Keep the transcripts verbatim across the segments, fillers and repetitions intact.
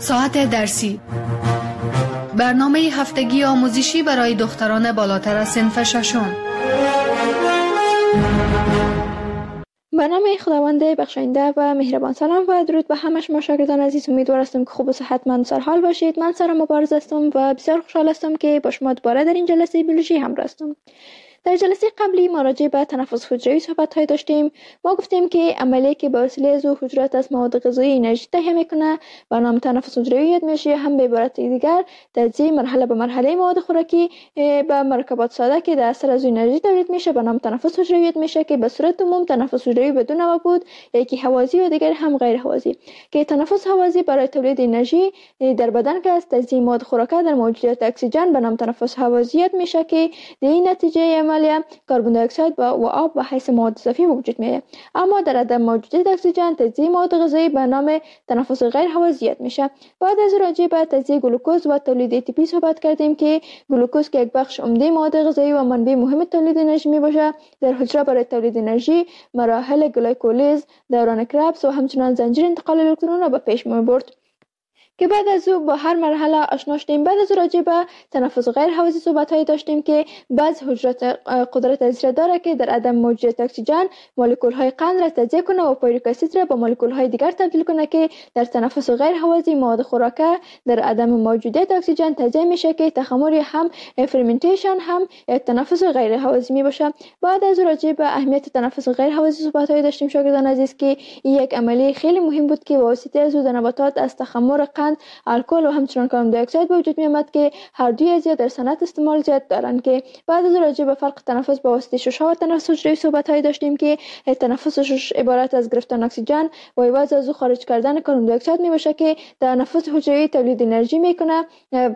ساعت درسی، برنامه هفتگی آموزشی برای دختران بالاتر از صنف ششم. به نام خداوند بخشاینده و مهربان. سلام و درود به همه شما شاگردان عزیز. امیدوار هستم که خوب و صحتمند سر حال باشید. من سارا مبارز هستم و بسیار خوشحال هستم که با شما دوباره در این جلسه بیولوژی همراه هستم. در جلسه قبلی ما راجع به تنفس حجروی صحبت داشتیم. ما گفتیم که عملیه که با وسیله از حجرات از مواد غذایی انرژی تهیه میکنه به نام تنفس حجروی یاد میشه. هم به عبارت دیگر تجزیه مرحله به مرحله مواد خوراکی به مرکبات ساده که در اثر از انرژی تولید میشه به نام تنفس حجروی یاد میشه که به صورت عموم تنفس حجروی بدون نوع بود، یکی هوازی و دیگر هم غیر هوازی. که تنفس هوازی برای تولید انرژی در بدن که از تجزیه مواد خوراکی در موجودیت اکسیژن به نام تنفس هوازی یاد میشه که در این نتیجه کربن دی اکساید و آب به حیث مواد اضافی وجود میاد. اما در عدم موجودیت اکسیژن تجزیه مواد غذایی به نام تنفس غیر هوازی میشه. بعد از راجع به تجزیه گلوکوز و تولید ای تی پی صحبت کردیم که گلوکوز که یک بخش عمده مواد غذایی و منبع مهم تولید انرژی میباشه، در حجره برای تولید انرژی مراحل گلایکولیز، دوران کربس و همچنین زنجیر انتقال الکترون را به پیش میبرد که بعد از او با هر مرحله آشنا شدیم. بعد از راجع به تنفس غیر هوازی صحبت داشتیم که بعض حجرات قدرت از داره که در عدم موجودیت اکسیژن مولکول های قند را تجزیه کنه و پیرویک اسید را با مولکول های دیگر تبدیل کنه که در تنفس غیر هوازی مواد خوراکی در عدم موجودیت اکسیژن تجزیه میشه که تخمر هم فرمنتیشن هم تنفس غیر هوازی می باشه. بعد از راجع به اهمیت تنفس غیر هوازی صحبت داشتیم شاگردان عزیز که این یک عملیه خیلی مهم بود که واسطه از او نباتات از تخمر قند، الکل و همچنین کربن دی اکساید به وجود می آمد که هر دوی از در صنعت استعمال زیاد دارند. که بعد از راجع به فرق تنفس با واسطه ششها و تنفس حجروی صحبت های داشتیم که تنفس شش عبارت از گرفتن اکسیژن و عوض از او خارج کردن کربن دی اکساید می باشه که در تنفس حجروی تولید انرژی میکنه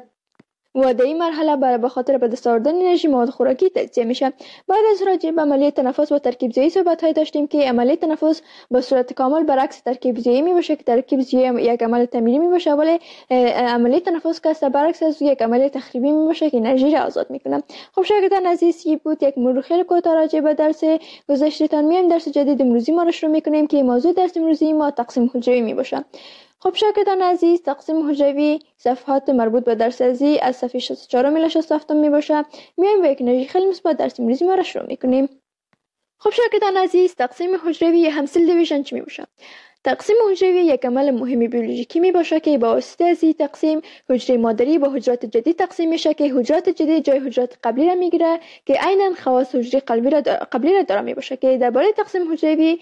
و در این مرحله برای به خاطر به دست آوردن انرژی مواد خوراکی تجزیه میشه. بعد از راجع به عملیه تنفس و ترکیب ضیعی صحبت های داشتیم که عملیه تنفس به صورت کامل برعکس ترکیب ضیعی می باشه که ترکیب ضیعی یک عمل تعمیری می باشه، ولی عملیه تنفس که برعکس از یک عملیه تخریبی می باشه که انرژی را آزاد میکنه. خب شاگردان عزیز، این بود یک مرور خیلی کوتاه راجع به درس گذشتهتان. میایم درس جدید امروزی ما رو شروع میکنیم که موضوع درس امروزی ما تقسیم حجروی می باشه. خب شاگردان عزیز، تقسیم حجروی صفحات مربوط به درس ازی از صفحه شصت و چهار الی شصت و هفت می باشه. میایم با یک انرژی خیلی مثبت درس امروزی ما را شروع میکنیم. خب شاگردان عزیز، تقسیم حجروی یا هم سل دیویژن چی می باشه؟ تقسیم حجروی یک عمل مهم بیولوژیکی می باشه که با واسطه از این تقسیم حجره مادری با حجرات جدید تقسیم میشه که حجرات جدید جای حجرات قبلی را میگیره که عیناً خواص حجره قبلی را قبلی را داره می باشه. که درباره تقسیم حجروی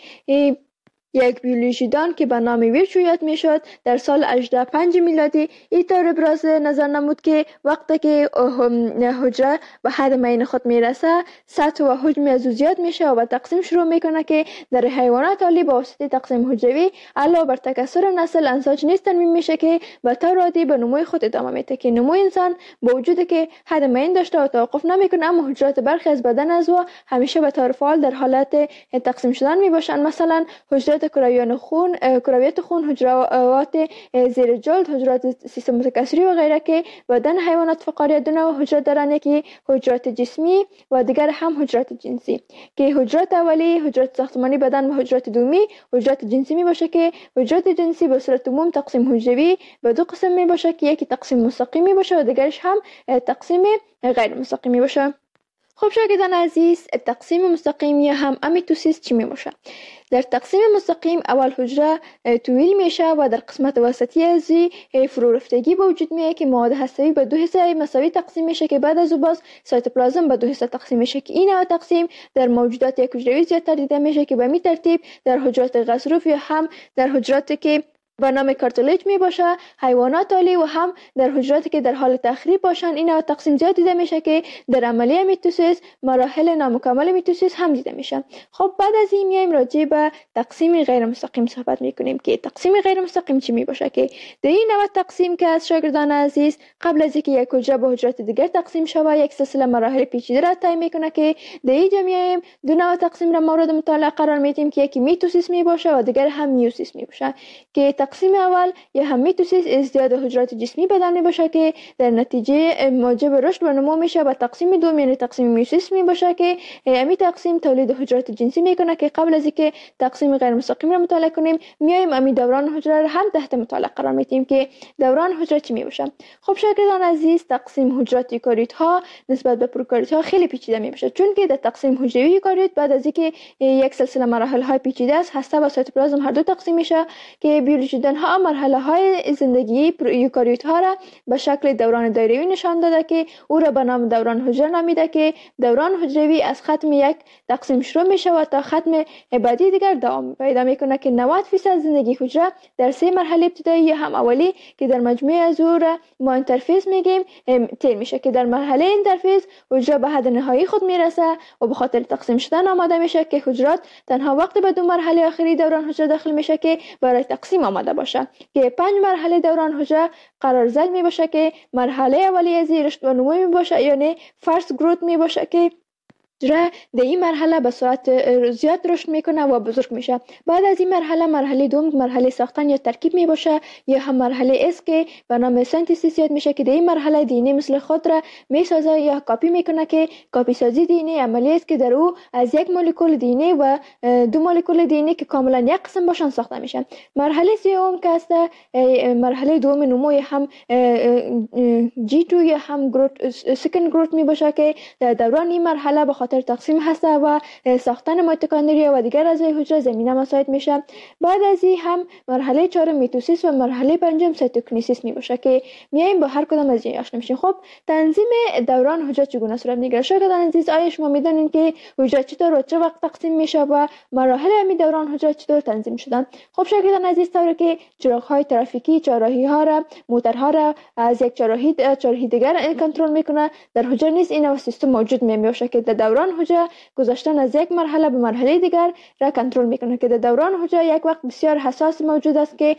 یک بیولوژیدان که به نام ویرچو یاد میشد در سال هجده پنج میلادی اینطور ابراز نظر نمود که وقتی که حجره به حد معین خود میرسه سطح و حجم از او زیاد میشه و به تقسیم شروع میکنه که در حیوانات عالی با واسطه تقسیم حجروی علاوه بر تکثر نسل انساج نیز تنمیم میشه که به طور عادی به نموی خود ادامه میده. که نموی انسان با وجودی که حد معین داشته و توقف نمیکنه، اما حجرات برخی از بدن از او همیشه به طور فعال در حالت تقسیم شدن میباشن. مثلا حجرات کرویات خون، کرویات خون، حجرات زیر جلد، حجرات سیستم متکثری و غیره که بدن حیوانات فقاریه دو نوع حجرات دارن، یکی حجرات جسمی و دیگر هم حجرات جنسی. که حجرات اولی حجرات ساختمانی بدن و حجرات دومی حجرات جنسی می باشه که حجرات جنسی به صورت عموم تقسیم حجروی به دو قسم می باشه که یکی تقسیم مستقیمی باشه و دیگرش هم تقسیم غیر مستقیمی باشه. خب شاگردان عزیز، تقسیم مستقیم یا هم امیتوسیس چی می باشه؟ در تقسیم مستقیم اول حجره طویل میشه و در قسمت وسطی از فرو رفتگی به وجود میاد که مواد هسته‌ای به دو حصه مساوی تقسیم میشه که بعد از او باز سایتوپلازم به دو حصه تقسیم میشه که این نوع تقسیم در موجودات یک حجروی زیادتر دیده میشه که به می ترتیب در حجرات غضروف یا هم در حجراتی که به نام کارتلیج می باشه، حیوانات عالی و هم در حجراتی که در حال تخریب باشن این نوع تقسیم زیاد دیده میشه که در عملیه میتوسیس مراحل نامکمل میتوسیس هم دیده میشه. خب بعد از این میایم راجع به تقسیم غیر مستقیم صحبت میکنیم که تقسیم غیر مستقیم چی می باشه. که در این نوع تقسیم که از شاگردان عزیز قبل از اینکه یک حجره به حجرات دیگر تقسیم شود یک سلسله مراحل پیچیده را طی میکنه که در اینجا میایم دو نوع تقسیم را مورد مطالعه قرار میدیم که یکی میتوسیس می باشه و دیگر هم میوسیس می باشه. که تقسیم اول یا هم میتوسیس ازدیاد حجرات جسمی بدن می باشه که در نتیجه موجب رشد و نمو میشه و تقسیم دوم یعنی تقسیم میوسیس می باشه که امی تقسیم تولید حجرات جنسی میکنه که قبل از اینکه تقسیم غیر مستقیم را مطالعه کنیم میایم امی دوران حجره را هم تحت مطالعه قرار میدیم که دوران حجره چی می باشه. خب شاگردان عزیز، تقسیم حجرات یوکاریوت ها نسبت به پروکاریوت ها خیلی پیچیده می باشه، چون که در تقسیم حجره یوکاریوت بعد از اینکه یک سلسله مراحل های پیچیده است، هسته و سایتوپلازم هر دو تقسیم میشه که بیولوژیدان ها مرحله های زندگی یوکاریوت ها را به شکل دوران دایروی نشان داده که او را به نام دوران حجره نامیده که دوران حجروی از ختم یک تقسیم شروع میشه و تا ختم بعدی دیگر دوام پیدا میکنه که نود فیصد زندگی حجره در سه مرحله ابتدایی هم اولی که در مجموعه از او را ما اینترفیس میگیم طی میشه که در مرحله اینترفیس حجره به حد نهایی خود میرسه و به خاطر تقسیم شدن آماده میشه که حجرات تنها وقت به دو مرحله آخری دوران حجره داخل میشه که برای تقسیم آماده باشه که پنج مرحله دوران حجره قرار زد می باشه که مرحله اولیه از رشد و نمو می باشه یعنی فرست گروت می باشه که حجره در این مرحله به سرعت زیاد رشد میکنه و بزرگ میشه. بعد از این مرحله مرحله دوم مرحله ساختن یا ترکیب می باشه یا هم مرحله اس که به نام سنتزیس یاد میشه که در این مرحله دی ان ای مثل خود را میسازه یا کاپی میکنه که کاپی سازی دی ان ای عملی است که در او از یک مولکول دی ان ای و دو مولکول دی ان ای که کاملا یک قسم باشن ساخته میشن. مرحله سوم که است مرحله دوم نمو یا هم جی دو یا هم گروت سکند گروت می باشه که در دوران این مرحله به خاطر تقسیم هسته و ساختن میتوکندریا و دیگر اعضای حجره زمینه مساعد میشه. بعد از این هم مرحله چهارم میتوسیس و مرحله پنجم سایتوکینیسیس می باشه که میایم با هر کدام از این آشنا میشیم. خب تنظیم دوران حجره چگونه صورت میگیره؟ شاگردان عزیز، آیا شما میدونین که حجره چطور و چه وقت تقسیم میشه و مراحل همین دوران حجره چطور تنظیم شدن؟ خب شاگردان عزیز، طوری که چراغ های ترافیکی چهارراهی ها را موتورها را از یک چهارراهی چهارراهی دیگر کنترل میکنه، در حجره نیز این نوع سیستم موجود میشه که در دوران حجره گذشتن از یک مرحله به مرحله دیگر را کنترل میکنه که در دوران حجره یک وقت بسیار حساس موجود است که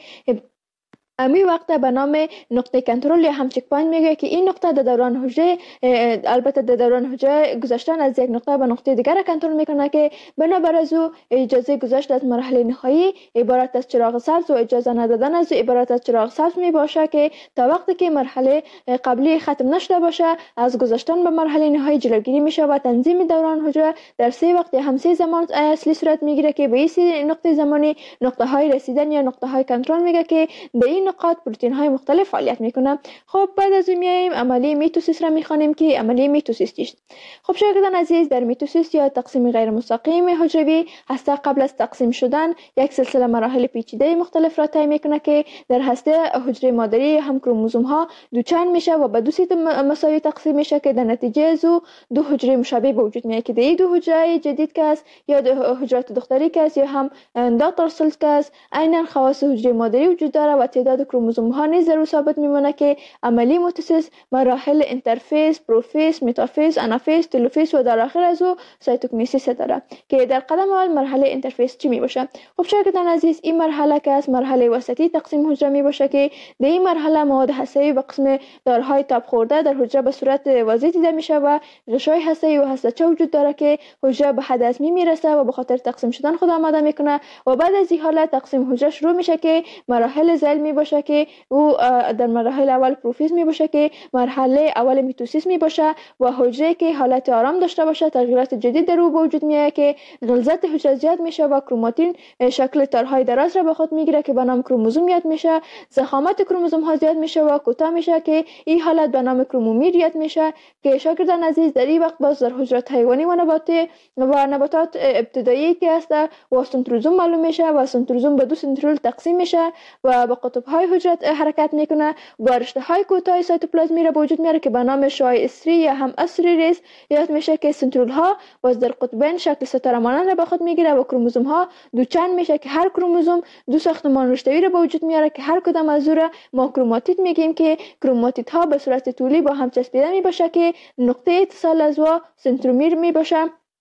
امی وقت به نام نقطه کنترل یا هم چک پوینت میگه که این نقطه در دوران حجره البته در دوران حجره گذشتن از یک نقطه به نقطه دیگر کنترل میکنه که بنابر از او اجازه گذشت از مرحله نهایی عبارت از چراغ سبز و اجازه ندادن از او عبارت از چراغ سبز می باشه که تا وقتی که مرحله قبلی ختم نشده باشه از گذشتن به مرحله نهایی جلوگیری میشه و تنظیم دوران حجره در سه وقت یا هم سه زمان اصلی صورت میگیره که به این نقطه زمانی نقطه های رسیدن یا نقطه های کنترل میگه که در این نقاط پروتئین های مختلف فعالیت میکنه. خب بعد از اون میایم عملیه میتوسیس را میخوانیم که عملیه میتوسیس چیست؟ خب شاگردان عزیز، در میتوسیس یا تقسیم غیر مستقیم حجروی هسته قبل از تقسیم شدن یک سلسله مراحل پیچیده مختلف را طی میکنه که در هسته حجره مادری هم کروموزوم ها دوچند میشه و به دو سیت مساوی تقسیم میشه که در نتیجه از او دو حجره مشابه به وجود میاد که در دو حجره جدید که است یا دو حجرات دختری که است یا هم اندوترال سلز که است عیناً خواص حجره مادری وجود داره و تعداد کروموزوم ها نیز در او ثابت میمونه که عملی میتوسیس مراحل اینترفیس، پروفیس، متافیس، آنافیس، تلوفیس و در آخر از او سایتوکینیسیس داره که در قدم اول مرحله اینترفیس چی می باشه؟ خب شاگردان عزیز، این مرحله که از مرحله وسطی تقسیم حجره می باشه که در این مرحله مواد هسته‌ای به قسم دارهای تاب خورده در حجره به صورت واضح دیده میشه و غشای هسته‌ای و هسته‌چه وجود داره که حجره به حد ازمی میرسه و به خاطر تقسیم شدن خود آماده میکنه و بعد از این حالت تقسیم حجره شروع میشه که مراحل ذیل می باشه که او در مراحل اول پروفیز می باشه که مرحله اول میتوسیس می باشه و حجره که حالت آرام داشته باشه تغییرات جدید در او به وجود میاد که غلظت حجره زیاد میشه و کروماتین شکل تارهای دراز را به خود میگیره که به نام کروموزوم یاد میشه. ضخامت کروموزوم ها زیاد میشه و کوتاه میشه که این حالت به نام کرومومیر یاد میشه که شاگردان عزیز در این وقت باز در حجرات حیوانی و نباتی و نباتات ابتدایی که است و سنتروزوم معلوم میشه و سنتروزوم به دو سنترول تقسیم میشه و به قطب های حجرات حرکت میکنه و رشته های کوتاه سایتوپلازمی را به وجود میاره که به نام شعاع استری یا هم استری ریز یاد میشه که سنترول ها باز در قطبین شکل ستاره مانند را به خود میگیره و کروموزوم ها دوچند میشه که هر کروموزوم دو ساختمان رشته‌ای را به وجود میاره که هر کدام از اون را ما کروماتید میگیم که کروماتید ها به صورت طولی با هم چسبیده میباشه که نقطه اتصال از و سنترومیر میباشه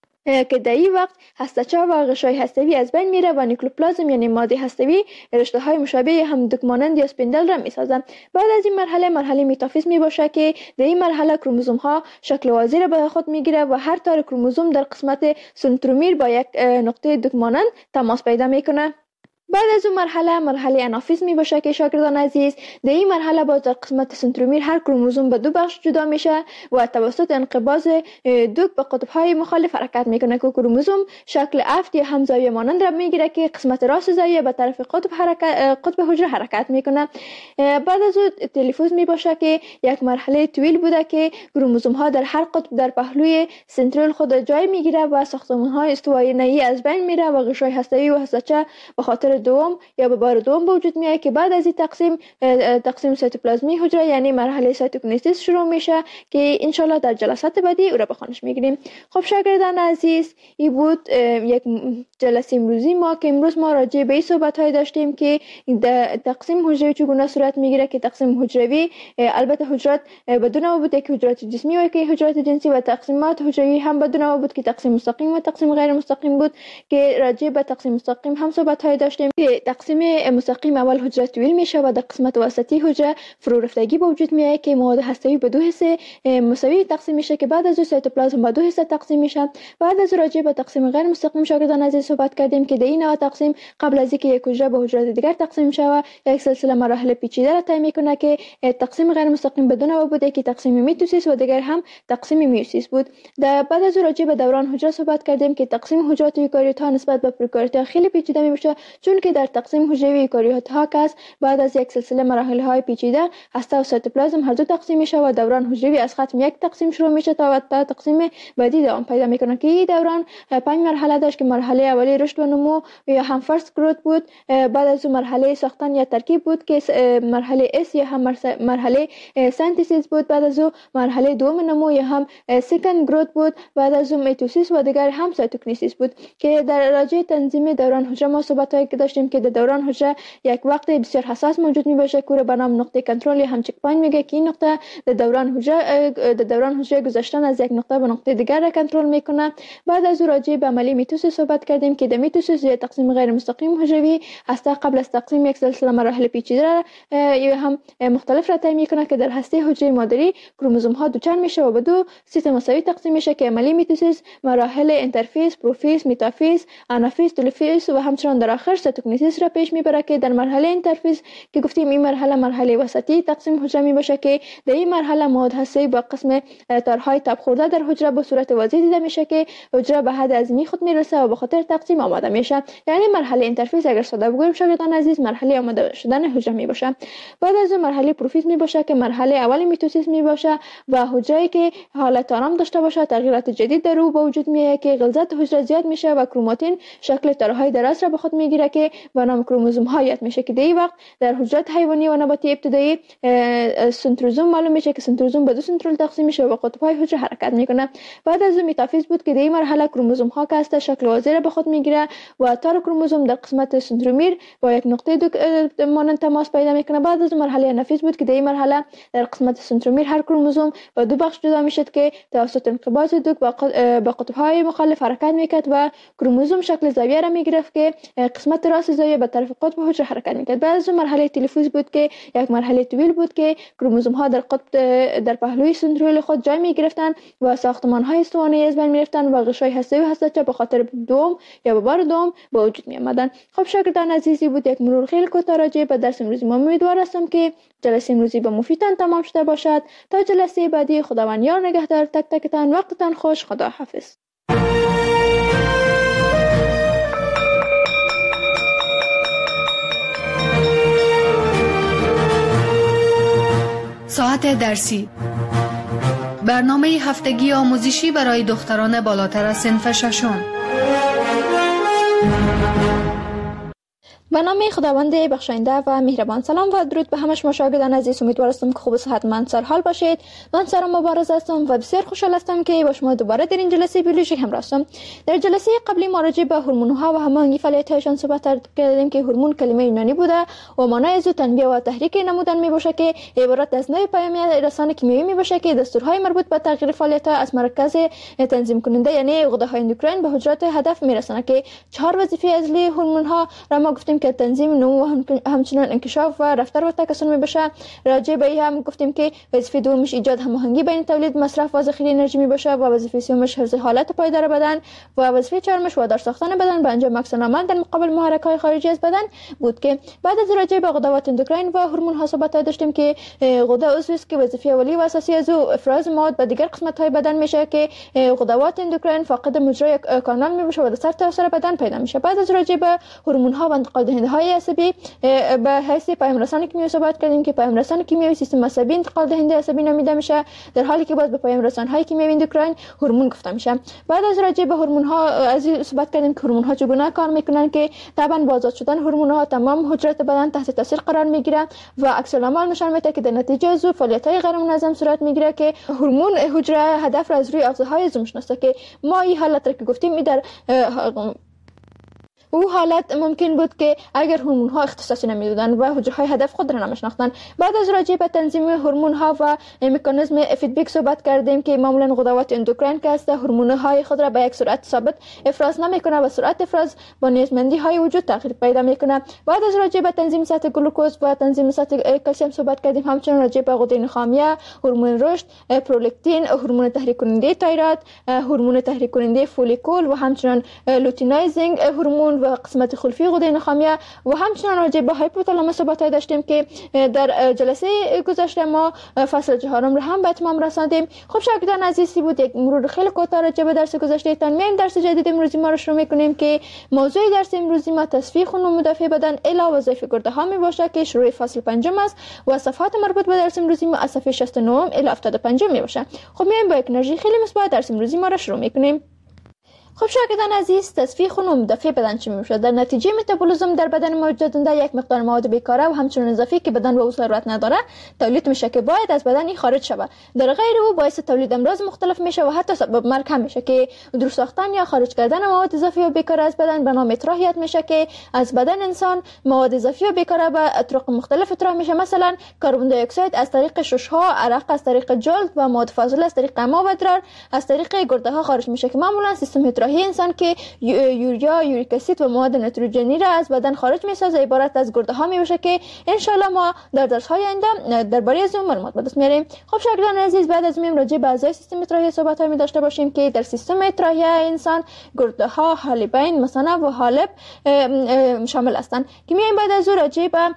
که در این وقت هسته‌چه و غشای هسته‌ای از بین میره و نیکلوپلازم یعنی ماده هسته‌ای رشته های مشابه هم دکمانند یا اسپندل را میسازن. بعد از این مرحله مرحله میتافیز میباشه که در این مرحله کروموزوم ها شکل واضح را به خود میگیره و هر تار کروموزوم در قسمت سنترومیر با یک نقطه دکمانند تماس پیدا میکنه. بعد از اون مرحله مرحله انافیز می باشه که شاگردان عزیز در این مرحله باز در قسمت سنترومیر هر کروموزوم به دو بخش جدا میشه و توسط انقباض دوک به قطب‌های مخالف حرکت میکنه که کروموزوم شکل افت یا همزاویه مانند را میگیره که قسمت راست زاویه به طرف قطب حرکت قطب حجره حرکت میکنه. بعد از اون تلیفوز می باشه که یک مرحله طویل بوده که کروموزوم ها در هر قطب در پهلوی سنترال خود جای میگیره و ساختمان های استوایی نهی از بین میره و غشای هسته‌ای و هسته‌چه به خاطر دوم یا به بار دوم به وجود میاد که بعد از این تقسیم تقسیم سایتوپلازمی حجره یعنی مرحله سایتوکینیزیس شروع میشه که ان شاء الله در جلسات بعدی او را بخوانش میگیریم. خب شاگردان عزیز، این بود یک جلسه امروزی ما که امروز ما راجع به این صحبت های داشتیم که تقسیم حجروی چگونه صورت میگیره که تقسیم حجروی البته حجرات بدون ما بود که حجرات جسمی و که حجرات جنسی و تقسیمات حجروی هم بدون ما بود که تقسیم مستقیم و تقسیم غیر مستقیم بود که راجع به تقسیم مستقیم هم صحبت های داشتیم که تقسیم مستقیم اول حجره طویل میشه و در قسمت وسطی حجره فرو رفتگی به وجود میاد که مواد هسته‌ای به دو حصه مساوی تقسیم میشه که بعد از اون سایتوپلازم به دو حصه تقسیم میشه. بعد از راجع به تقسیم غیر مستقیم شاگردان عزیز صحبت کردیم که در این نوع تقسیم قبل از اینکه یک حجره به حجره دیگر تقسیم شود یک سلسله مراحل پیچیده را طی میکنه که تقسیم غیر مستقیم بدون ما بوده که تقسیم میتوسیس و دیگر هم تقسیم میوسیس بود. در بعد از راجع به دوران حجره صحبت کردیم که تقسیم حجرات یوکاریوت ها نسبت به پروکاریوت ها خیلی پیچیده میشه چون که در تقسیم حجروی یوکاریوت ها کس بعد از یک سلسله مراحل های پیچیده هسته و سایتوپلازم هر دو تقسیم میشه و دوران حجروی از ختم یک تقسیم شروع میشه تا تا تقسیم بعدی دوام پیدا میکنه که این دوران پنج مرحله داشت که مرحله اولی رشد و نمو یا هم فرست گروت بود، بعد از اون مرحله ساختن یا ترکیب بود که مرحله اس یا هم مرحله سنتزیس بود، بعد از اون مرحله دوم نمو یا هم سکند گروت بود، بعد از اون میتوسیس و دیگر هم سایتوکینیزیس بود که در راجع تنظیم دوران حجره ما صحبت که داشتیم که در دوران حجره یک وقت بسیار حساس موجود می باشه که به نام نقطه کنترل یا هم چک پوینت میگه که این نقطه در دوران حجره در دوران حجره گذشتن از یک نقطه به نقطه دیگر را کنترل میکنه. بعد از راجع به عملی میتوسیس صحبت کردیم که در میتوسیس یا تقسیم غیر مستقیم حجروی هسته قبل از تقسیم یک سلسله مراحل پیچیده یا هم مختلف را طی میکنه که در هسته حجره مادری کروموزوم ها دوچند میشه و به دو سیستم مساوی تقسیم میشه که عملی میتوسیس مراحل اینترفیس، پروفیز، متافیز، انافیز، تلوفیز و همچنان در آخر سایتوکینیزیس را پیش میبره که در مرحله اینترفیس که گفتیم این مرحله مرحله وسطی تقسیم حجره می باشه که در این مرحله مواد هسته‌ای با قسم تارهای تاب خورده در حجره به صورت واضح دیده میشه که حجره به حد عظیمی خود میرسه و به خاطر تقسیم آماده میشه. یعنی مرحله اینترفیس اگر ساده بگوییم شاگردان عزیز مرحله آماده شدن حجره می باشه. بعد از مرحله پروفیز می باشه که مرحله اولی میتوسیس می باشه و حجره که حالت آرام داشته باشه تغییرات جدید در او به وجود میاد که غلظت حجره زیاد میشه و کروماتین شکل تارهای دراز را به خود میگیره که به نام کروموزوم ها یاد میشه که در این وقت در حجرات حیوانی و نباتی ابتدایی سنتروزوم معلوم میشه که سنتروزوم به دو سنترول تقسیم میشه و به قطب‌های حجره حرکت میکنه. بعد از اون متافیز بود که در این مرحله کروموزوم ها که هست شکل واضح را به خود میگیره و تار کروموزوم در قسمت سنترومیر با یک نقطه دو مانند تماس پیدا میکنه. بعد از اون مرحله انافیز بود که در این مرحله در قسمت سنترومیر هر کروموزوم به دو بخش جدا میشه که توسط انقباض دوک با قطب‌های مخالف حرکت میکرد و کروموزوم شکل زاویه را میگرفت که قسمت راست زاویه به طرف قطب حجره حرکت میکرد. بعد از اون مرحله تلیفوز بود که یک مرحله طویل بود که کروموزوم ها در قطب در پهلوی سنترال خود جای میگرفتن و ساختمان های استوانه‌ای از بین میرفتن و غشای هسته‌ای و هسته‌چه به خاطر دوم یا به بار دوم به وجود می آمدن. خب شاگردان عزیزی بود یک مرور خیلی کوتاه راجع به درس امروزی. ما امیدوار هستم که جلسه امروزی به مفیدتان تمام شده باشد. تا جلسه بعدی خداوند یار نگهدار تک تکتان. وقتتان خوش. خدا حافظ. ساعت درسی برنامه هفتگی آموزشی برای دختران بالاتر از صنف ششم. به نام خداوند بخشاینده و مهربان. سلام و درود به همه شما شاگردان عزیز. امیدوار هستم که خوب و صحتمند سرحال باشید. من سارا مبارز هستم و بسیار خوشحال هستم که با شما دوباره در این جلسه بیولوژی همراه هستم. در جلسه قبلی ما راجع به هورمون‌ها و هماهنگی فعالیت‌هایشان صحبت کردیم که هورمون کلمه یونانی بوده و معنای از تنبیه و تحریک نمودن میباشه که عبارت از نوع پیامی رسانه کیمیایی میباشه که دستورهای مربوط به تغییر فعالیت‌ها از مرکز تنظیم کننده یعنی غده‌های اندوکراین به حجرات هدف میرسونه که چهار وظیفه اصلی هورمون‌ها را ما گفتیم که تنظیم نمو و همچنان انکشاف و رفتار و تکثر می باشه. راجع به این هم گفتیم که وظیفه دومش ایجاد هماهنگی بین تولید، مصرف و ذخیره انرژی می باشه و وظیفه سومش حفظ حالت پایدار بدن و وظیفه چهارمش وادار ساختن بدن به انجام عکس العمل در مقابل محرک‌های خارجی از بدن بود. که بعد از راجع به غدوات اندوکراین و هورمون ها صحبت داشتیم که غده عضوی است که وظیفه اولیه و اساسی از او افراز مواد به دیگر قسمت‌های بدن میشه که غدوات اندوکراین فاقد مجرای کانال میشه و در سر تاثیر بدن پیدا میشه. بعد از راجع به هورمون ها و انتقال دهنده های عصبی به حیث پیام رسان کیمیایی صحبت کردیم که پیام رسان کیمیایی سیستم عصبی انتقال دهنده عصبی نامیده میشه، در حالی که باز به پیام رسان های کیمیایی اندوکراین هورمون گفته میشه. بعد از راجع به هورمون ها از صحبت کردیم که هورمون ها چگونه کار میکنن که طبعا با آزاد شدن هورمون ها تمام حجرات بدن تحت تاثیر قرار میگیره و عکس العمل نشان میده که در نتیجه از فعالیت های غیر منظم صورت میگیره که هورمون حجره هدف را از روی آغازهای عضو میشناسه. که ما این حالت را که گفتیم می در او حالت ممکن بود که اگر هورمون ها اختصاصی نمیدادن و حجره های هدف خود را نمیشناختن. بعد از راجع به تنظیم هورمون ها و مکانیزم فیدبک صحبت کردیم که معمولا غدوات اندوکراین که است هورمون های خود را به یک سرعت ثابت افراز نمیکنه و سرعت افراز با نیازمندی های وجود تغییر پیدا میکنه. بعد از راجع به تنظیم سطح گلوکوز و تنظیم سطح کلسیم صحبت کردیم. همچنین راجع به غده نخامیه، هورمون رشد، پرولاکتین، هورمون تحریک کننده تایروید، هورمون تحریک کننده فولیکول و همچنین لوتینایزینگ هورمون و قسمت خلفی غده نخامیه و همچنین راجع به هایپوتالاموس صحبت داشتیم که در جلسه گذشته ما فصل چهارم را هم به اتمام رساندیم. خب شاگردان عزیزی بود یک مرور خیلی کوتاه راجع به درس گذشته تان. میایم درس جدید امروزی ما رو شروع میکنیم که موضوع درس امروزی ما تصفیه خون و مدافع بدن الی وظایف گرده ها می باشه که شروع فصل پنجم است و صفحات مربوط به درس امروزی ما از صفحه شصت و نه الی هفتاد و پنج می باشه. خب میایم با یک انرژی خیلی مثبت درس امروزی ما رو شروع میکنیم. خب شاگردان عزیز، تصفیه خون و مدافع بدن چی میشه؟ در نتیجه متابولیسم در بدن موجودنده یک مقدار مواد بیکاره و همچنین اضافی که بدن به او ضرورت نداره تولید میشه که باید از بدن خارج شود. در غیر او باعث تولید امراض مختلف میشه و حتی سبب مرگ هم میشه که در ساختن یا خارج کردن مواد اضافی و بیکاره از بدن به نام اطراحیت میشه که از بدن انسان مواد اضافی و بیکاره به طرق مختلف اطراح میشه. مثلا کربن دی اکساید از طریق ششها، عرق از طریق جلد و مواد فاضله از طریق اما و ادرار از طریق گرده ها خارج میشه که معمولا سیستم اطراحی انسان که یوریا، یوریک اسید و مواد نیتروژنی را از بدن خارج میسازه عبارت از گرده ها میشه که ان شاء الله ما در درس های آینده درباره از اون معلومات به دست میاریم. خب شاگردان عزیز، بعد از میم راجع به اعضای سیستم اطراحی صحبت های می داشته باشیم که در سیستم اطراحی انسان گرده ها، حالبین، مثانه و حالب شامل هستند که میایم بعد از اون راجع به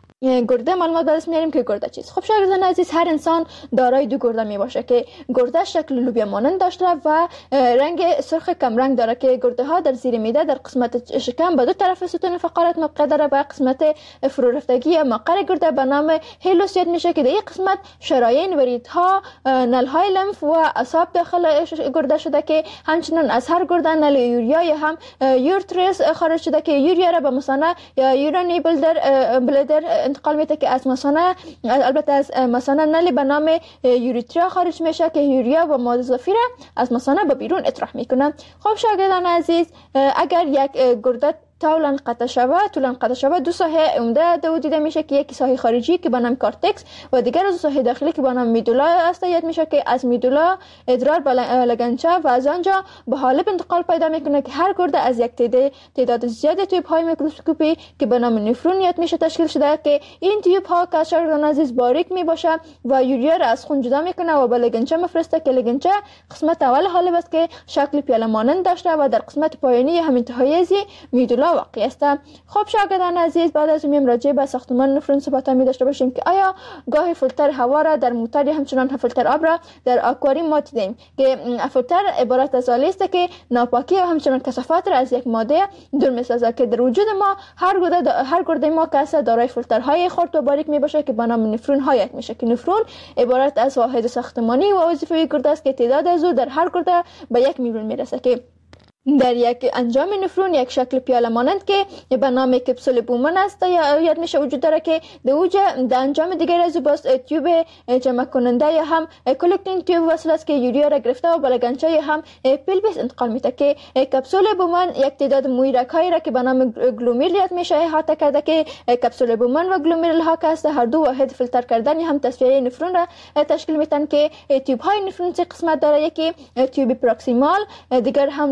گرده معلومات به دست میاریم که گرده چیست. خب شاگردان عزیز، هر انسان دارای دو گرده می باشه که گرده شکل لوبیا مانند داشته و رنگ سرخ کم رنگ داره که گرده ها در زیر معده در قسمت شکم به دو طرف ستون فقرات موقع داره و قسمت فرو رفتگی یا مقر گرده به نام هیلوس یاد میشه که در این قسمت شرايين و ریدها، نل های لمف و اعصاب داخل گرده شده که همچنین از هر گرده نل یوریا یا هم یورترس خارج شده که یوریا را به مثانه یا یورانی بلدر بلدر انتقال میده که از مثانه البته از مثانه نلی به نام یوریتریا خارج میشه که یوریا و مواد اضافی را از مثانه به بیرون اطراح میکنه. خب شاگردان عزیز، اگر یک گرده طولا قطع شود طولا قطع شود دو ساحه عمده دو دیده میشه که یکی ساحه خارجی که به نام کورتکس و دیگر از ساحه داخلی که به نام میدولا است یاد میشه که از میدولا ادرار به لگنچه و از آنجا به حالب انتقال پیدا میکنه که هر گرده از یک تعداد تعداد زیاد تیوب های میکروسکوپی که به نام نفرون یاد میشه تشکیل شده که این تیوب ها که شاگردان عزیز باریک میباشه و یوریا را از خون جدا میکنه و به لگنچه میفرسته که لگنچه قسمت اول حالب است که شکل پیاله مانند داشته و در قسمت پایانی هم انتهایی میدولا واقع است. خب شاگردان عزیز، بعد از میم راجع به ساختمان نفرون صحبت می داشته باشیم که آیا گاهی فیلتر هوا را در موتور همچنان فیلتر آب را در آکواریوم ما دیدیم که فیلتر عبارت از آلی است که ناپاکی و همچنان کثافات را از یک ماده دور می‌سازد که در وجود ما هر گرده هر گرده ما که دارای فیلترهای خرد و باریک می باشه که به نام نفرون ها یاد میشه که نفرون عبارت از واحد ساختمانی و وظیفه‌ای گرده است که تعداد از او در هر گرده به یک میلیون میرسه که در یک انجام نفرون یک شکل پیاله مانند که به نام کپسول بومن است یا یاد میشه وجود داره که در اوج در انجام دیگر از باز تیوب جمع کننده یا هم کلکتینگ تیوب وصل است که یوریا را گرفته و بلگنچه یا هم پلویس انتقال میده که کپسول بومن یک تعداد مویرک هایی را که به نام گلومیرل یاد میشه احاطه کرده که کپسول بومن و گلومیرل ها که است هر دو واحد فیلتر کردن هم تصفیه نفرون را تشکیل میدن که تیوب های نفرون سه قسمت داره، یکی تیوب پروکسیمال دیگر هم لوپ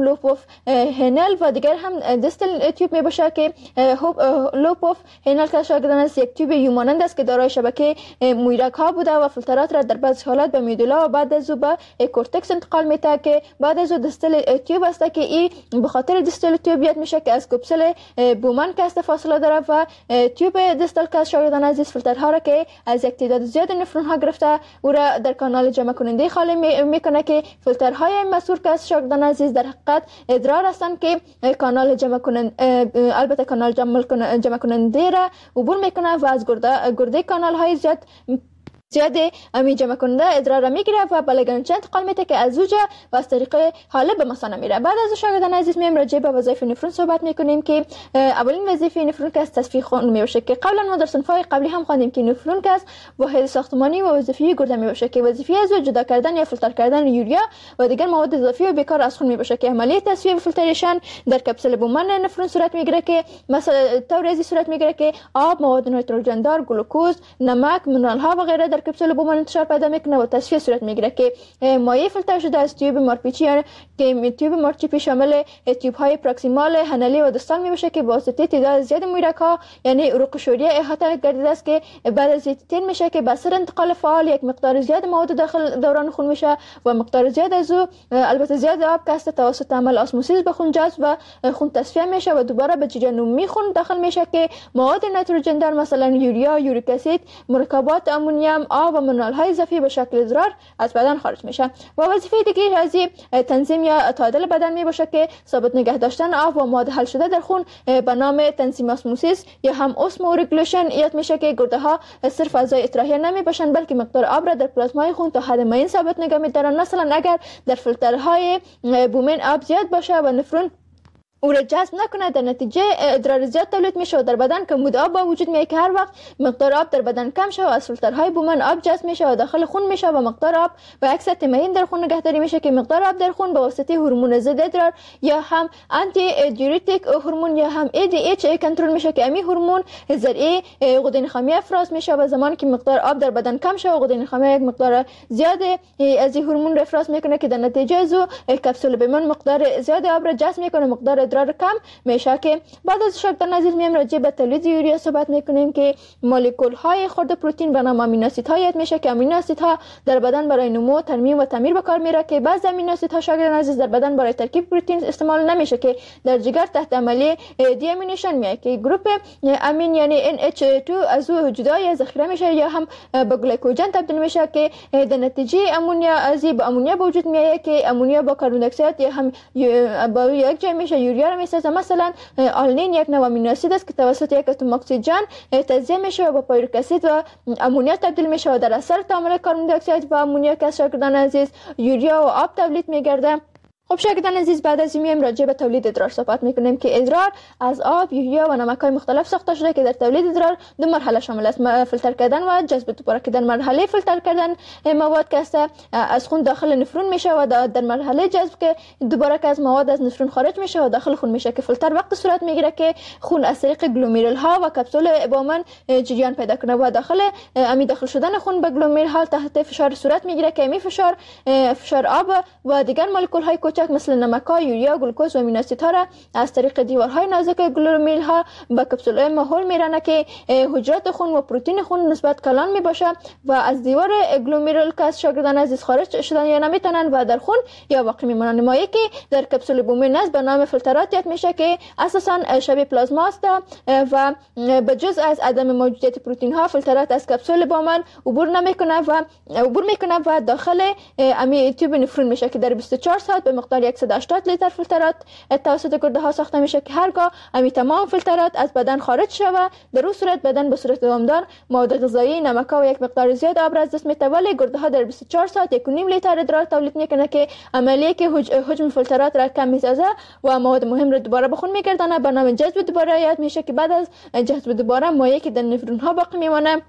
هنل و دیگر هم دیستال تیوب می باشه که لوپ آف هنل کشف کردن است. یک تیوب یو مانند است که دارای شبکه مویرک ها بوده و فیلترات را در بعضی حالات به میدولا و بعد از او به کورتکس انتقال میده که بعد از او دیستال تیوب است که این به خاطر دیستال تیوبیت میشه که از کپسول بومن که است فاصله داره و تیوب دیستال کشف کردن عزیز فیلترها را که از یک تعداد زیاد نفرون ها گرفته او را در کانال جمع کننده خالی میکنه که فیلترهای مسور کشف کردن عزیز در حقیقت ادرار هستند که کانال جمع کننده البته کانال جمع کننده را عبور میکنه و از گرده گرده کانال های زیاد زیاده امی جمع کننده ادرار را میگیره و به لگنچه انتقال میده که از اوجا و از طریق حاله به مثانه میره. بعد از شاگردان عزیز میم راجع به وظایف نفرون صحبت میکنیم که اولین وظیفه نفرون که از تصفیه خون میباشه که قبلا ما در صنف‌های قبلی هم خواندیم که نفرون که از واحد ساختمانی و وظیفی گرده میباشه که وظیفه از جدا کردن یا فیلتر کردن یوریا و دیگر مواد اضافی و بیکار از خون میباشه که عملیه تصفیه و فیلتریشن در کپسول بومن نفرون صورت میگیره که مثلا طور ازی صورت میگیره که آب، مواد نیتروژن دار، گلوکوز، نمک، مینرال ها و غیره در کپسول بومن انتشار پیدا میکنه و تصفیه صورت میگیره که مایع فیلتر شده از تیوب مارپیچی که تیوب مارپیچی شامل تیوب های پروکسیمال، هنلی و دستال میباشه که با واسطه تعداد زیاد مویرک ها یعنی عروق شوریه احاطه گردیده است که بعد از تیر میشه که به اثر انتقال فعال یک مقدار زیاد مواد داخل دوران خون میشه و مقدار زیاد از او البته زیاد آب که است توسط عمل اسموسیس به خون جذب و خون تصفیه میشه و دوباره به جریان عمومی خون داخل میشه که مواد نیتروژن دار مثلا یوریا، یوریک اسید، مرکبات امونیم، آب و منرال های اضافی به شکل ادرار از بدن خارج میشه. و وظیفه دیگه از تنظیم یا تعادل بدن می باشه که ثابت نگه داشتن آب و مواد حل شده در خون به نام تنظیم اسموسیس یا هم اسمورگولیشن یاد میشه که گرده ها صرف فضای اطراحی نمی باشن بلکه مقدار آب را در پلازمای خون تا حد معین ثابت نگه می‌دارن. مثلا اگر در فیلترهای بومن آب زیاد باشه و نفرون او را جذب نکنه در نتیجه ادرار زیاد تولید میشه و در بدن کمبود آب با وجود میاد که هر وقت مقدار آب در بدن کم شه و از فیلترهای بومن آب جذب میشه و داخل خون میشه و مقدار آب به عکس معین در خون نگهداری میشه که مقدار آب در خون به واسطه هورمون ضد ادرار یا هم آنتی دیورتیک هورمون یا هم ای دی اچ کنترل میشه که امی هورمون ذریعه غده نخامی افراز میشه و زمانی که مقدار آب در بدن کم شه و غده نخامی یک مقدار زیاد از این هورمون افراز میکنه که در نتیجه از کپسول بومن مقدار زیاد آب را جذب میکنه مقدار ادرار کم میشه. که بعد از شاگردان عزیز میم راجع به تولید یوریا صحبت میکنیم که مولکول های خرد پروتئین به نام امینو اسیدها یاد میشه که امینو اسیدها در بدن برای نمو، ترمیم و تعمیر به کار میره که بعضی امینو اسیدها شاگردان عزیز در بدن برای ترکیب پروتئین استعمال نمیشه که در جگر تحت عملیه دی امینیشن میاد که گروپ امین یعنی ان اچ دو از او جدا ذخیره میشه یا هم به گلیکوژن تبدیل میشه که در نتیجه امونیا از به امونیا به وجود میاد که امونیا با کربن دی اکساید یا هم با یک جای میشه یوریا را میسازه. مثلا آلنین یک نوع امینو اسید است که توسط یک اتم اکسیژن تجزیه میشه و با پیروریک اسید و امونیا تبدیل میشه و در اثر تعامل کربن دی اکساید و امونیا که شاگردان عزیز یوریا و آب تولید میگرده. خب شاگردان عزیز بعد از این میایم راجع به تولید ادرار صحبت میکنیم که ادرار از آب، یوریا و نمک‌های مختلف ساخته شده که در تولید ادرار دو مرحله شامل است: فیلتر کردن و جذب دوباره که در مرحله فیلتر کردن مواد که از خون داخل نفرون میشه و در مرحله جذب که دوباره که از مواد از نفرون خارج میشه و داخل خون میشه که فیلتر وقت صورت میگیره که خون از طریق گلومرول ها و کپسول بومن جریان پیدا کنه و داخل امی داخل شدن خون به گلومرول ها تحت فشار صورت میگیره که امی فشار فشار آب و دیگر مولکول های مثل نمک‌ها، یوریا، گلوکوز و امینو اسیدها را از طریق دیوارهای نازک گلومرول ها به کپسول‌های محول میرانه که حجرات خون و پروتئین خون نسبت کلان میباشه و از دیوار گلومرول که از شاگردان عزیز خارج شدن یا نمیتونن و در خون یا باقی میمونن. مایعی که در کپسول بومن است به نام فیلترات یاد میشه که اساسا شبیه پلازما است و به جز از عدم موجودیت پروتئین ها فیلترات از کپسول بومن عبور نمیکنه و عبور میکنه و داخل امی تیوب نفرون میشه که در بیست و چهار ساعت به مقدار صد و هشتاد لیتر فیلترات توسط گرده ها ساخته میشه که هرگاه امی تمام فیلترات از بدن خارج شود در اون صورت بدن به صورت دامدار مواد غذایی، نمک و یک مقدار زیاد آب را از دست میده ولی گرده ها در بیست و چهار ساعت یک و نیم لیتر ادرار تولید میکنه که عملیه که حجم فیلترات را کم میسازه و مواد مهم را دوباره به خون میگردانه به نام جذب دوباره یاد میشه که بعد از جذب دوباره مایعی که در نفرون ها باقی میمانه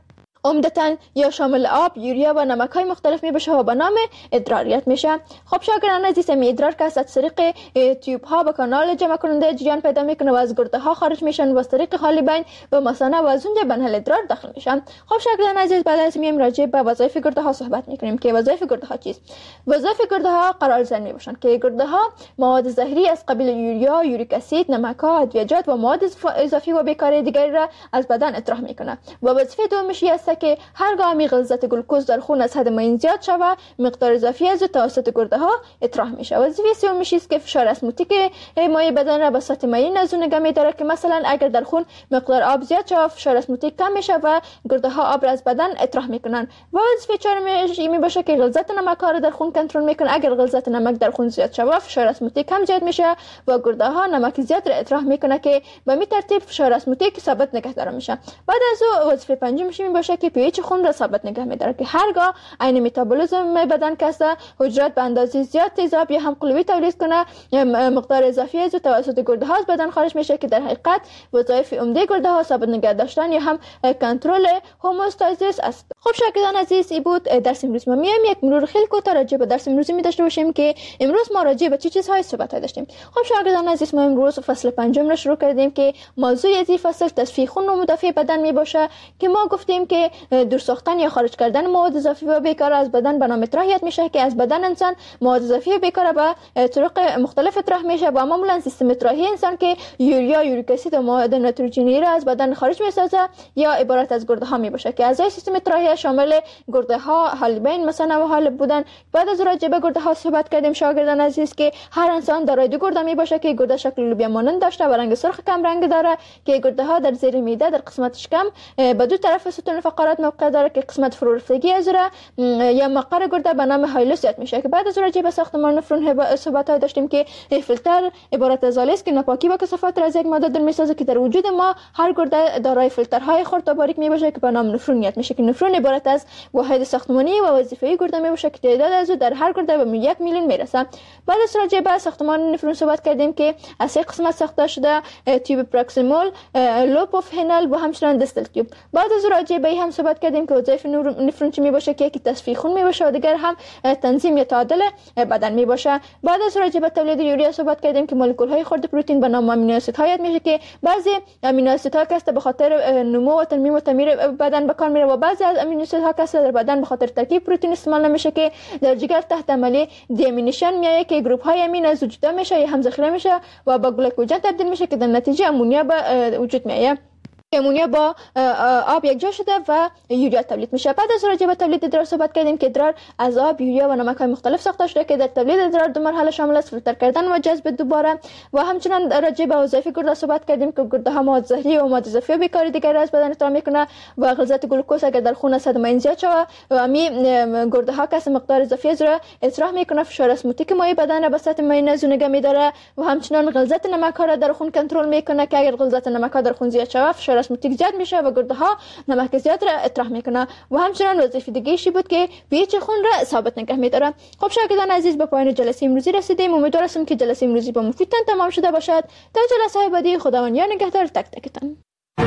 عمدتاً یا شامل آب، یوریا و نمک‌های مختلف می‌باشه و به نام ادراریت میشه. خب شاگردان عزیز، می ادرار که از طریق تیوب‌ها به کانال جمع کننده جریان پیدا میکنه و از گرده‌ها خارج میشن و از طریق خالی بین به مثانه و از اونجا به نهل ادرار داخل میشن. خب شاگردان عزیز، بعد از میایم راجع به وظایف گرده‌ها صحبت میکنیم که وظایف گرده‌ها چیست. وظایف گرده‌ها قرارزن میباشن که گرده‌ها مواد زهری از قبیل یوریا، یوریک اسید، نمک‌ها، ادویه‌جات و مواد اضافی و بیکاری دیگری را از بدن اطراح میکنه. و وظیفه دومش است که هرگاه می غلظت گلوکوز در خون از حد معین زیاد شود، مقدار اضافی از توسط گرده‌ها اطراح میشه. وظیفه سومش است که فشار اسموتیک مایع بدن را به سطح معین از اون نگه می‌داره که مثلا اگر در خون مقدار آب زیاد شود، فشار اسموتیک کم میشه و گرده‌ها آب را از بدن اطراح میکنن. و وظیفه چهارمش می باشه که غلظت نمک‌ها را در خون کنترل میکنه. اگر غلظت نمک در خون زیاد شود، فشار اسموتیک کم زیاد میشه و گرده‌ها نمک زیاد را اطراح میکنه که به می ترتیب فشار اسموتیک ثابت نگه داره میشه. بعد از او وظیفه پنجمش می باشه که پی‌اچ خون را ثابت نگه می‌داره که هرگاه عین متابولیسم بدن کسا حجرات به اندازه زیاد تیزاب یا هم قلوی تولید کنه، مقدار اضافی از توسط گرده‌ها از بدن خارج میشه که در حقیقت وظایف عمده گرده‌ها ثابت نگه داشتن یا هم کنترل هوموستازیس است. خب شاگردان عزیز، این بود درس امروز. ما میایم یک مرور خیلی کوتاه راجع به درس امروزی می داشته باشیم که امروز ما راجع به چه چیزهای صحبت داشتیم. خب شاگردان عزیز، ما امروز فصل پنجم را شروع کردیم که موضوع از این فصل تصفیه خون و مدافع بدن می باشه که ما گفتیم که دور ساختن یا خارج کردن مواد اضافی و بیکار از بدن به نام اطراحیت میشه که از بدن انسان مواد اضافی و بیکار به طرق مختلف اطراح میشه و معمولا سیستم اطراحی انسان که یوریا، یوریک اسید و مواد نیتروژنی را از بدن خارج میسازه یا عبارت از گرده ها میباشه که اعضای سیستم اطراحی شامل گرده ها، حالبین، مثانه و حالب بودن. بعد از راجع به گرده ها صحبت کردیم شاگردان عزیز که هر انسان دارای دو گرده میباشه که گرده شکل لوبیا مانند داشته و رنگ سرخ کم رنگ داره که گرده ها در زیر معده در قسمت شکم به دو طرف ستون فقرات موقع داره که قسمت فرورفتگی از را یا مقر گرده به نام هایلوس یاد میشه که بعد از راجع به ساختمان نفرون صحبت های داشتیم که فیلتر عبارت از آلی است که ناپاکی و کثافات را از یک ماده دور میسازه که در وجود ما هر گرده دارای فیلترهای خرد و باریک میباشه که به نام نفرون یاد میشه که نفرون عبارت از واحد ساختمانی و وظیفه‌ای گرده میباشه که تعداد از او در هر گرده به یک میلیون میرسه. بعد از راجع به ساختمان نفرون صحبت کردیم که از سه قسمت ساخته شده: تیوب پروکسیمال، لوب اف هنل و همچنین دستل تیوب. بعد از راجع به هم صحبت کردیم که وظایف نفرون چی میباشه که یکی تصفیه خون میباشه و دیگر هم تنظیم یا تعادل بدن میباشه. بعد از راجع به تولید یوریا صحبت کردیم که مولکول های خرد پروتئین به نام امینو اسیدها یاد میشه که بعضی امینو اسیدها که به خاطر نمو و تنمیم و تعمیر بدن به کار میره و بعضی از امینو اسیدها که در بدن به خاطر ترکیب پروتئین استعمال نمیشه که در جگر تحت عملیه دیامینیشن میایه که گروپ های امین از وجود میشه یا هم ذخیره میشه و به گلیکوژن تبدیل میشه که در نتیجه امونیا به وجود میایه. امونیا با آب یکجا شده و یوریا تولید میشه. بعد از راجع به تولید ادرار صحبت کردیم که ادرار از آب، یوریا و نمک‌های مختلف ساخته شده که در تولید ادرار دو مرحله شامل است: فیلتر کردن و جذب دوباره. و همچنین راجع به وظایف گرده صحبت کردیم که گرده ها مواد زهری و مواد اضافی و بیکاری دیگر از بدن اطراح میکنه و غلظت گلوکوز اگر در خون صد معین زیاد شود و می گرده ها که مقدار اضافی از را اطراح میکنه، فشار اسموتیک مایع بدن را به سطح معین از نگه میداره و همچنین غلظت نمک ها را در خون کنترل میکنه که اگر غلظت نمک ها در خون زیاد شود، فشار اسموتیک زیاد میشه و گرده ها نمک زیاد را اطراح میکنه. و همچنین وظیفه دیگه ایشی بود که پیچ خون را ثابت نگه میداره. خب شاگردان عزیز، به پایان جلسه امروزی رسیدیم. امیدوارم که جلسه امروزی با مفیدتان تمام شده باشد. تا جلسه بعدی، خداوند یار نگهدار تک تکتان.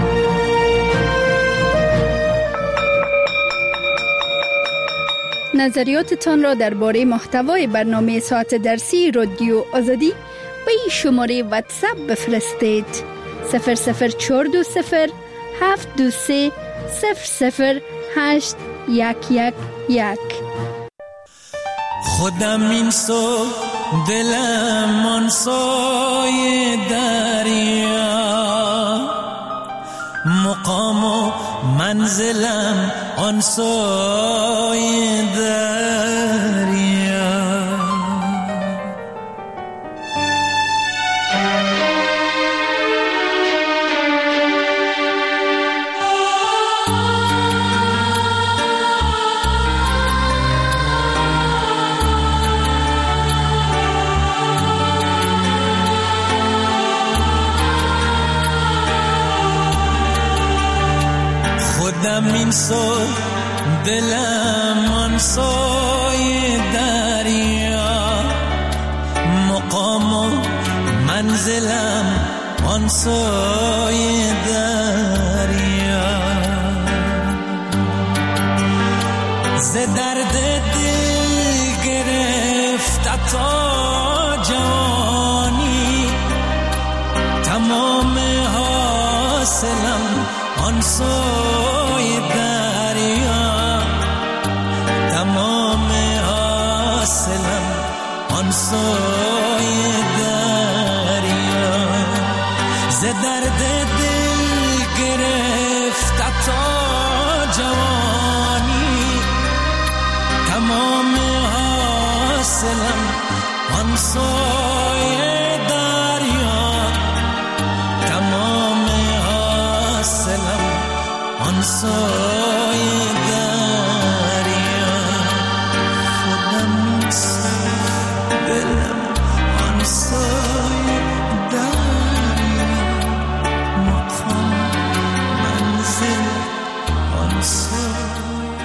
نظریاتتان را درباره محتوای برنامه ساعت درسی رادیو آزادی به این شماره واتساپ بفرستید: صفر صفر چهار دو صفر هفت دو سه صفر صفر هشت یک یک یک. خودم این سو دلم آن سوی دریا، مقام و منزلم آن سوی دریا. خودم این سو دلم آن سوی دریا، مقام و منزلم آن سوی دریا. ز درد دل گرفت تا جوانی، تمام حاصلم آن سوی دریا، تمام حاصلم آن سوی دریا. ز درد دل گرفت تا جوانی، تمام حاصلم آن سوی